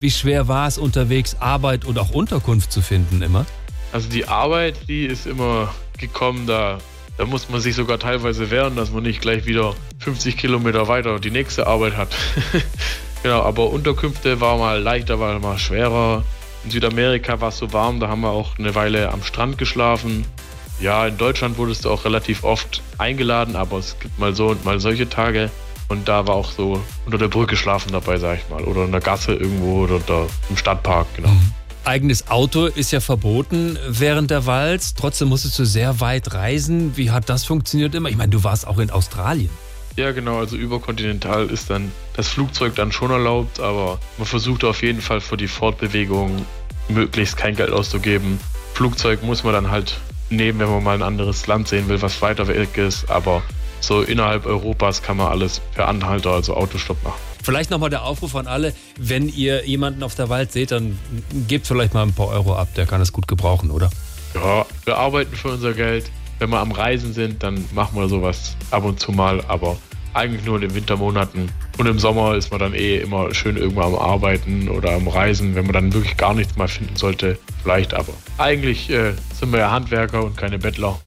Wie schwer war es unterwegs, Arbeit und auch Unterkunft zu finden immer? Also die Arbeit, die ist immer gekommen, da muss man sich sogar teilweise wehren, dass man nicht gleich wieder 50 Kilometer weiter die nächste Arbeit hat. Genau, aber Unterkünfte war mal leichter, war mal schwerer. In Südamerika war es so warm, da haben wir auch eine Weile am Strand geschlafen. Ja, in Deutschland wurdest du auch relativ oft eingeladen, aber es gibt mal so und mal solche Tage. Und da war auch so unter der Brücke schlafen dabei, sag ich mal. Oder in der Gasse irgendwo oder da im Stadtpark, genau. Eigenes Auto ist ja verboten während der Walz. Trotzdem musstest du sehr weit reisen. Wie hat das funktioniert immer? Ich meine, du warst auch in Australien. Ja, genau, also überkontinental ist dann das Flugzeug dann schon erlaubt, aber man versucht auf jeden Fall für die Fortbewegung möglichst kein Geld auszugeben. Flugzeug muss man dann halt nehmen, wenn man mal ein anderes Land sehen will, was weiter weg ist, aber so innerhalb Europas kann man alles per Anhalter, also Autostopp machen. Vielleicht nochmal der Aufruf an alle, wenn ihr jemanden auf der Walz seht, dann gebt vielleicht mal ein paar Euro ab, der kann es gut gebrauchen, oder? Ja, wir arbeiten für unser Geld. Wenn wir am Reisen sind, dann machen wir sowas ab und zu mal, aber eigentlich nur in den Wintermonaten. Und im Sommer ist man dann immer schön irgendwo am Arbeiten oder am Reisen, wenn man dann wirklich gar nichts mal finden sollte, vielleicht, aber eigentlich sind wir ja Handwerker und keine Bettler.